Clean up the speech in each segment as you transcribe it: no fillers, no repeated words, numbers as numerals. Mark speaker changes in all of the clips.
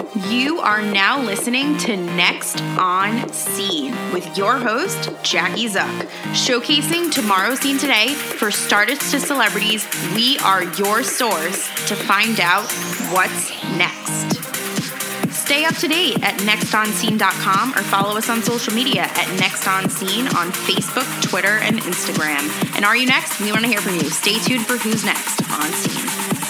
Speaker 1: You are now listening to Next on Scene with your host, Jackie Zuck. Showcasing tomorrow's scene today for startups to celebrities, we are your source to find out what's next. Stay up to date at nextonscene.com or follow us on social media at Next on Scene on Facebook, Twitter, and Instagram. And are you next? We want to hear from you. Stay tuned for who's next on Scene.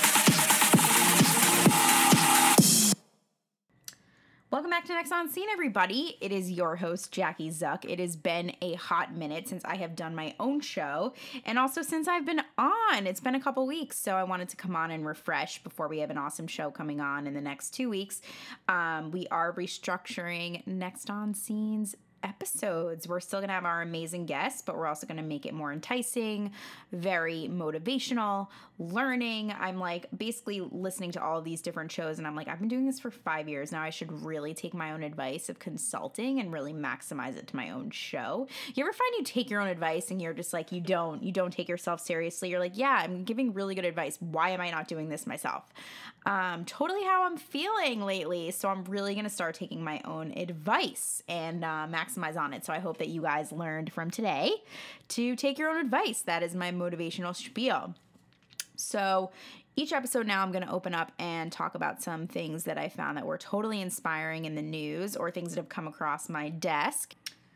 Speaker 1: Welcome back to Next on Scene, everybody. It is your host, Jackie Zuck. It has been a hot minute since I have done my own show, and also since I've been on. It's been a couple weeks, so I wanted to come on and refresh before we have an awesome show coming on in the next 2 weeks. We are restructuring Next on Scene's episodes. We're still going to have our amazing guests, but we're also going to make it more enticing, very motivational, learning. I'm like basically listening to all of these different shows and I'm like, I've been doing this for 5 years now. I should really take my own advice of consulting and really maximize it to my own show. You ever find you take your own advice and you're just like, you don't take yourself seriously. You're like, yeah, I'm giving really good advice. Why am I not doing this myself? Totally how I'm feeling lately. So I'm really going to start taking my own advice and maximize on it. So I hope that you guys learned from today to take your own advice. That is my motivational spiel. So each episode now I'm going to open up and talk about some things that I found that were totally inspiring in the news or things that have come across my desk.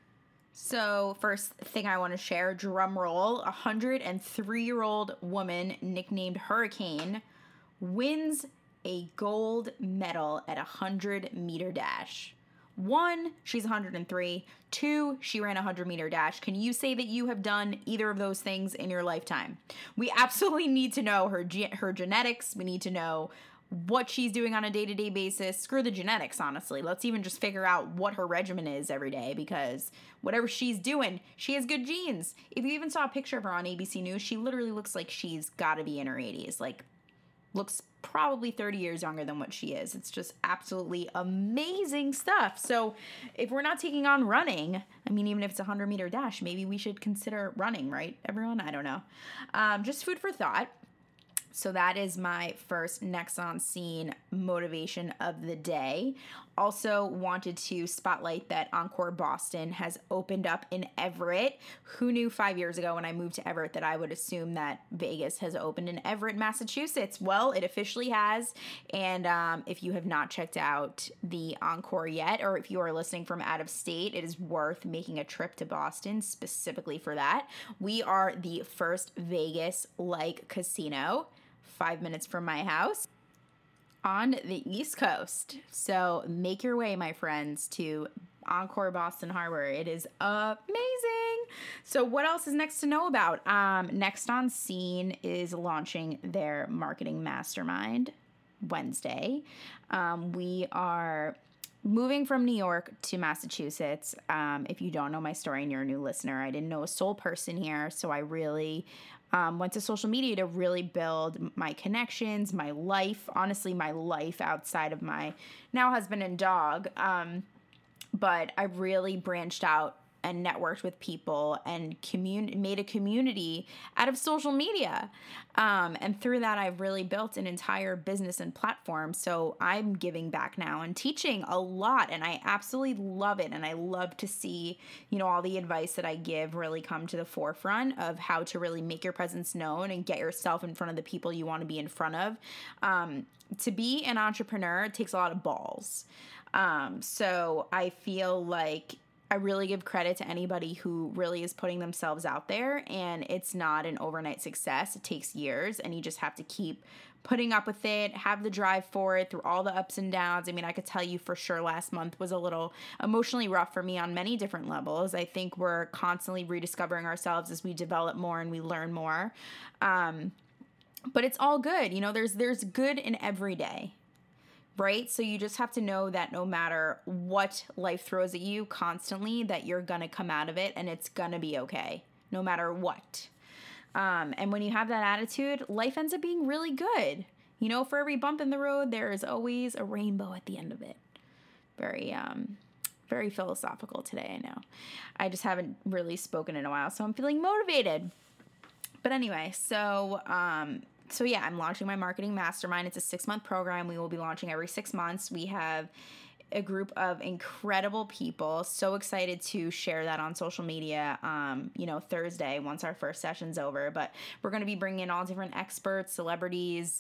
Speaker 1: So first thing I want to share, drum roll, a 103-year-old woman nicknamed Hurricane wins a gold medal at a 100-meter dash. 1, she's 103. 2, she ran a 100-meter dash. Can you say that you have done either of those things in your lifetime? We absolutely need to know her genetics. We need to know what she's doing on a day-to-day basis. Screw the genetics, honestly. Let's even just figure out what her regimen is every day, because whatever she's doing, she has good genes. If you even saw a picture of her on ABC News, she literally looks like she's got to be in her 80s. Like, looks probably 30 years younger than what she is. It's just absolutely amazing stuff. So if we're not taking on running, I mean, even if it's a 100-meter dash, maybe we should consider running, right, everyone? I don't know. Just food for thought. So that is my first Next on Scene motivation of the day. Also wanted to spotlight that Encore Boston has opened up in Everett. Who knew 5 years ago when I moved to Everett that I would assume that Vegas has opened in Everett, Massachusetts? Well, it officially has. And if you have not checked out the Encore yet, or if you are listening from out of state, it is worth making a trip to Boston specifically for that. We are the first Vegas-like casino 5 minutes from my house on the East Coast. So make your way, my friends, to Encore Boston Harbor. It is amazing. So what else is next to know about? Next on Scene is launching their marketing mastermind Wednesday. We are moving from New York to Massachusetts. If you don't know my story and you're a new listener, I didn't know a soul person here, so I really went to social media to really build my connections, my life, honestly, my life outside of my now husband and dog. But I really branched out and networked with people and made a community out of social media. And through that, I've really built an entire business and platform. So I'm giving back now and teaching a lot, and I absolutely love it. And I love to see, all the advice that I give really come to the forefront of how to really make your presence known and get yourself in front of the people you want to be in front of. To be an entrepreneur, it takes a lot of balls. So I feel like I really give credit to anybody who really is putting themselves out there, and it's not an overnight success. It takes years, and you just have to keep putting up with it, have the drive for it through all the ups and downs. I mean, I could tell you for sure last month was a little emotionally rough for me on many different levels. I think we're constantly rediscovering ourselves as we develop more and we learn more. But it's all good. There's good in every day. Right? So you just have to know that no matter what life throws at you constantly, that you're going to come out of it and it's going to be okay, no matter what. And when you have that attitude, life ends up being really good. For every bump in the road, there is always a rainbow at the end of it. Very philosophical today, I know. I just haven't really spoken in a while, so I'm feeling motivated. But anyway, so yeah, I'm launching my marketing mastermind. It's a 6-month program. We will be launching every 6 months. We have a group of incredible people. So excited to share that on social media, Thursday once our first session's over. But we're going to be bringing in all different experts, celebrities,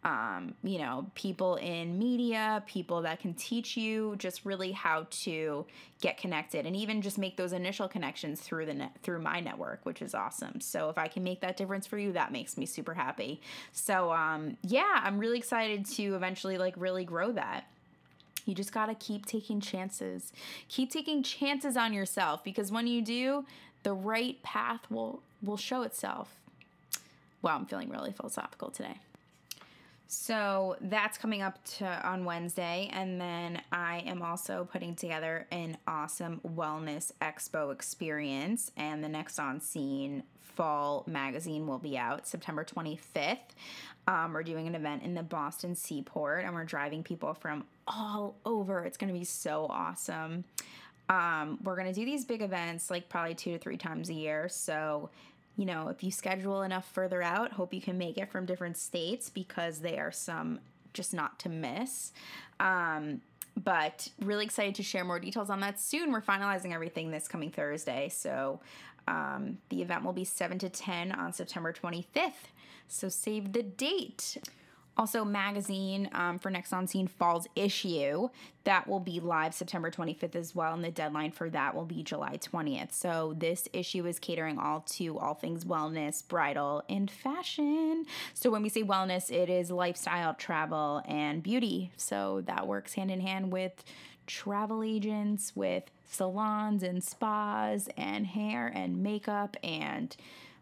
Speaker 1: people in media, people that can teach you just really how to get connected and even just make those initial connections through through my network, which is awesome. So if I can make that difference for you, that makes me super happy. So I'm really excited to eventually really grow that. You just got to keep taking chances. Keep taking chances on yourself, because when you do, the right path will show itself. Wow, I'm feeling really philosophical today. So that's coming up on Wednesday. And then I am also putting together an awesome wellness expo experience. And the Next on Scene fall magazine will be out September 25th. We're doing an event in the Boston Seaport, and we're driving people from all over. It's going to be so awesome. We're going to do these big events probably 2 to 3 times a year. So, if you schedule enough further out, hope you can make it from different states, because they are some just not to miss. But really excited to share more details on that soon. We're finalizing everything this coming Thursday. So the event will be 7 to 10 on September 25th. So save the date. Also, magazine for Next on Scene Fall's issue, that will be live September 25th as well, and the deadline for that will be July 20th. So this issue is catering all things wellness, bridal, and fashion. So when we say wellness, it is lifestyle, travel, and beauty. So that works hand in hand with travel agents, with salons and spas, and hair and makeup and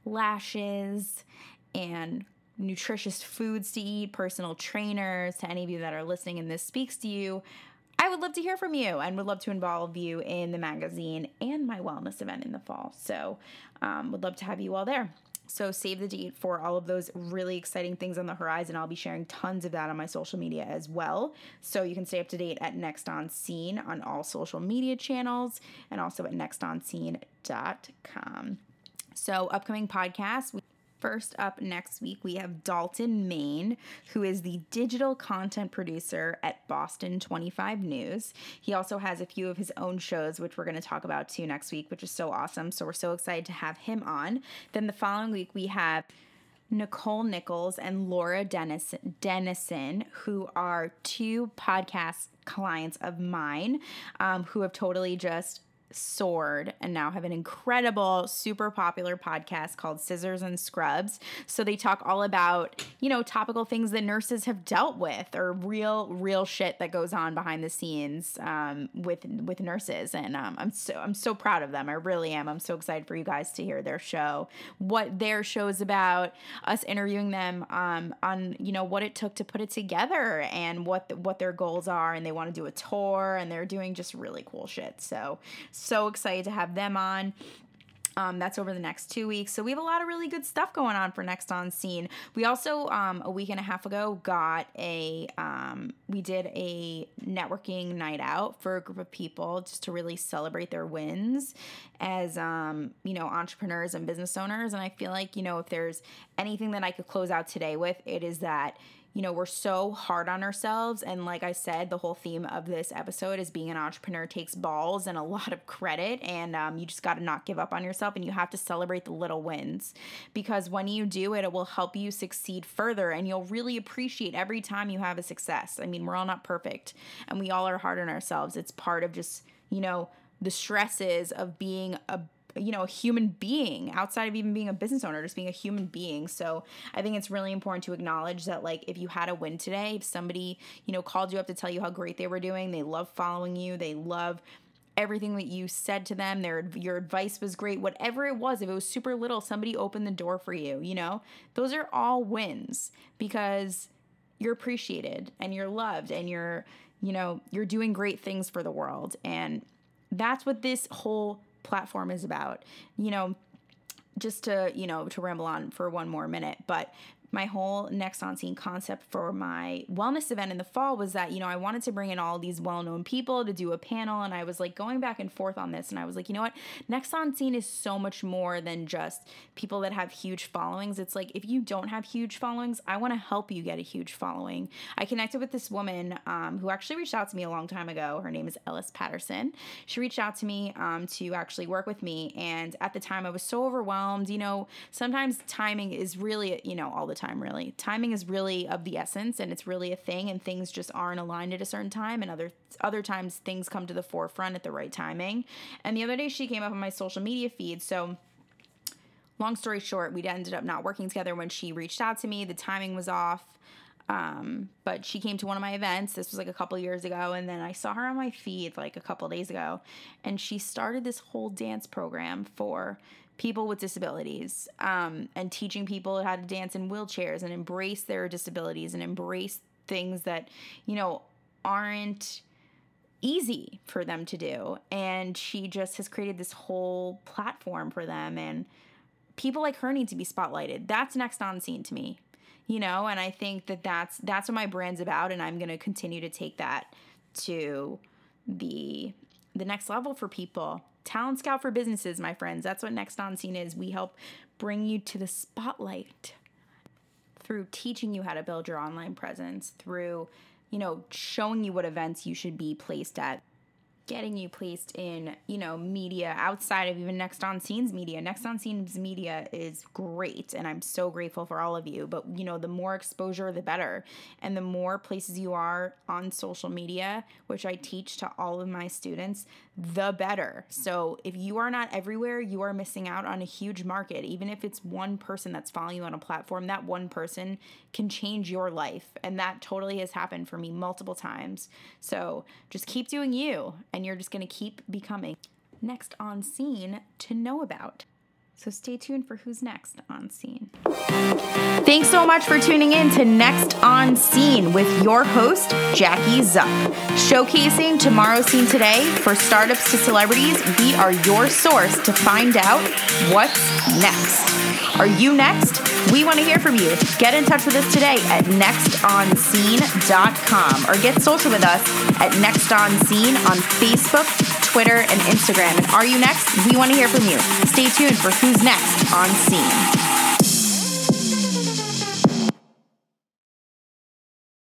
Speaker 1: lashes and nutritious foods to eat, personal trainers. To any of you that are listening and this speaks to you, I would love to hear from you and would love to involve you in the magazine and my wellness event in the fall. So would love to have you all there. So save the date for all of those really exciting things on the horizon. I'll be sharing tons of that on my social media as well. So you can stay up to date at Next on Scene on all social media channels, and also at nextonscene.com. So upcoming podcasts. First up next week, we have Dalton Main, who is the digital content producer at Boston 25 News. He also has a few of his own shows, which we're going to talk about too next week, which is so awesome. So we're so excited to have him on. Then the following week, we have Nicole Nichols and Laura Dennison, who are 2 podcast clients of mine, who have totally just soared and now have an incredible, super popular podcast called Scissors and Scrubs. So they talk all about, topical things that nurses have dealt with, or real shit that goes on behind the scenes with nurses. And I'm so proud of them. I really am. I'm so excited for you guys to hear their show, what their show is about, us interviewing them on what it took to put it together and what their goals are. And they want to do a tour, and they're doing just really cool shit. So excited to have them on. That's over the next 2 weeks. So we have a lot of really good stuff going on for Next on Scene. We also, a week and a half ago, we did a networking night out for a group of people just to really celebrate their wins as, entrepreneurs and business owners. And I feel like, if there's anything that I could close out today with, it is that, we're so hard on ourselves. And like I said, the whole theme of this episode is being an entrepreneur takes balls and a lot of credit. And you just got to not give up on yourself, and you have to celebrate the little wins, because when you do it, it will help you succeed further, and you'll really appreciate every time you have a success. I mean, we're all not perfect, and we all are hard on ourselves. It's part of just, the stresses of being a human being outside of even being a business owner, just being a human being. So I think it's really important to acknowledge that, if you had a win today, if somebody, called you up to tell you how great they were doing, they love following you, they love everything that you said to them, your advice was great, whatever it was, if it was super little, somebody opened the door for you, those are all wins, because you're appreciated and you're loved, and you're doing great things for the world. And that's what this whole platform is about, just to ramble on for one more minute, but my whole Next on Scene concept for my wellness event in the fall was that, I wanted to bring in all these well-known people to do a panel. And I was like going back and forth on this. And I was like, you know what? Next on Scene is so much more than just people that have huge followings. It's like, if you don't have huge followings, I want to help you get a huge following. I connected with this woman who actually reached out to me a long time ago. Her name is Ellis Patterson. She reached out to me to actually work with me. And at the time I was so overwhelmed. Sometimes timing is really, all the time, really. Timing is really of the essence, and it's really a thing, and things just aren't aligned at a certain time, and other times things come to the forefront at the right timing. And the other day she came up on my social media feed. So long story short, we ended up not working together when she reached out to me. The timing was off. But she came to one of my events. This was like a couple years ago. And then I saw her on my feed like a couple days ago, and she started this whole dance program for people with disabilities, and teaching people how to dance in wheelchairs and embrace their disabilities and embrace things that, aren't easy for them to do. And she just has created this whole platform for them, and people like her need to be spotlighted. That's Next on Scene to me, and I think that's what my brand's about. And I'm going to continue to take that to the next level for people. Talent Scout for businesses, my friends. That's what Next on Scene is. We help bring you to the spotlight through teaching you how to build your online presence, through, showing you what events you should be placed at, getting you placed in, media outside of even Next on Scene's media. Next on Scene's media is great, and I'm so grateful for all of you. But, the more exposure, the better. And the more places you are on social media, which I teach to all of my students, the better. So if you are not everywhere, you are missing out on a huge market. Even if it's one person that's following you on a platform, that one person can change your life. And that totally has happened for me multiple times. So just keep doing you, and you're just going to keep becoming Next on Scene to know about. So stay tuned for who's next on Scene. Thanks so much for tuning in to Next on Scene with your host, Jackie Zuck. Showcasing tomorrow's scene today, for startups to celebrities, we are your source to find out what's next. Are you next? We want to hear from you. Get in touch with us today at nextonscene.com or get social with us at Next on Scene on Facebook, Twitter, and Instagram. And are you next? We want to hear from you. Stay tuned for who's next on Scene.